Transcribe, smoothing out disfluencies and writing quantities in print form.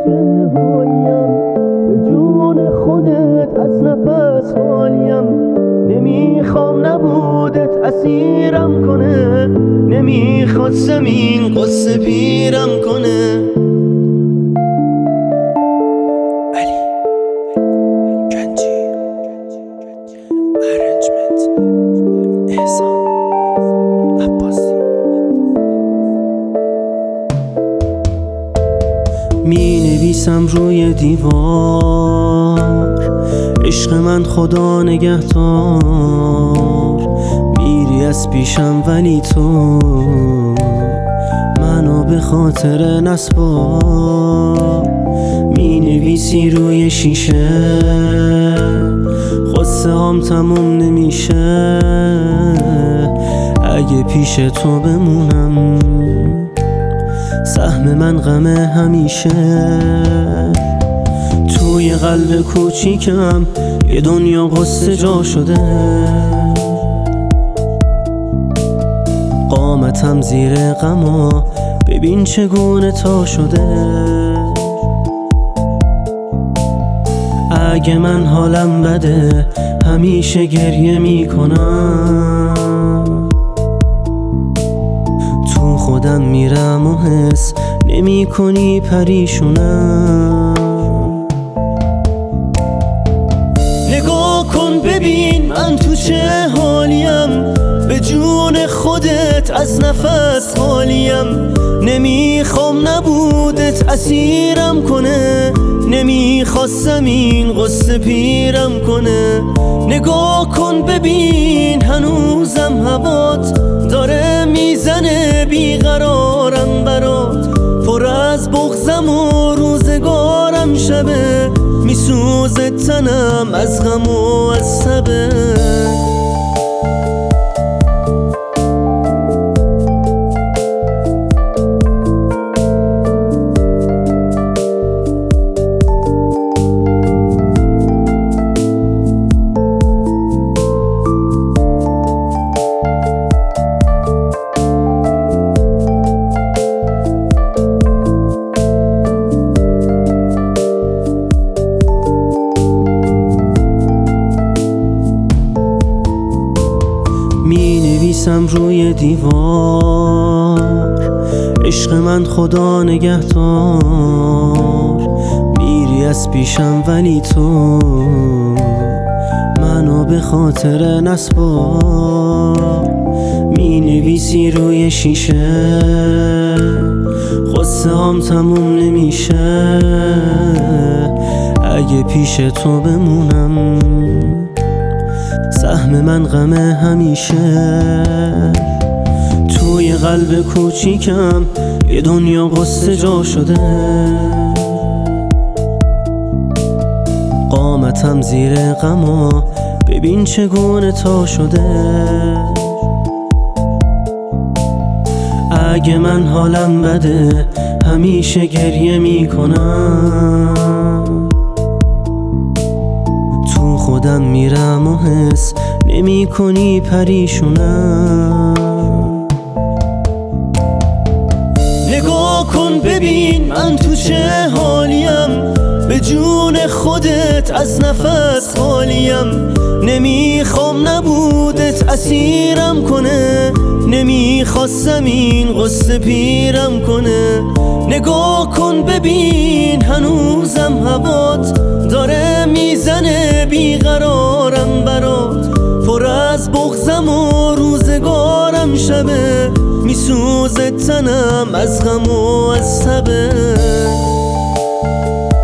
چه حالیم، به جون خودت از نفس خالیم. نمیخوام نبودت اسیرم کنه، نمیخواستم این قصه پیرم کنه. می نویسم روی دیوار، عشق من خدا نگهدار. میری از پیشم ولی تو منو به خاطر نسپار. می نویسی روی شیشه قصه هم تموم نمیشه. اگه پیش تو بمونم سهم من غمه همیشه. توی قلب کوچیکم یه دنیا قصه جا شده. قامتم زیر غما ببین چگونه تا شده. اگه من حالم بده همیشه گریه میکنم. تو خودم میرم و حس نمی کنی پریشونم. نگاه کن ببین من تو چه حالیم، به جون خودت از نفس خالیم. نمیخوام نبودت اسیرم کنه، نمیخواستم این قصه پیرم کنه. نگاه کن ببین هنوزم هوات داره میزنه، بیقرارم برات. پر از بغضم و روزگارم شبه، میسوزه تنم از غم و از تبه. می نویسم روی دیوار، عشق من خدا نگهدار. میری از پیشم ولی تو منو به خاطر نسپار. می نویسی روی شیشه قصه هم تموم نمیشه. اگه پیش تو بمونم سهم من غمه همیشه. توی قلب کوچیکم یه دنیا قصه جا شده. قامتم زیر غما ببین چگونه تا شده. اگه من حالم بده همیشه گریه میکنم. تو خودم میرم و حس نمی کنی پریشونم. نگاه کن ببین من تو چه حالیم، به جون خودت از نفس خالیم. نمیخوام نبودت اسیرم کنه، نمیخواستم این قصه پیرم کنه. نگاه کن ببین هنوزم هوات داره میزنه، بیقرارم برات. پر از بغضم و روزگارم شبه، میسوزه تنم از غم و از تبه.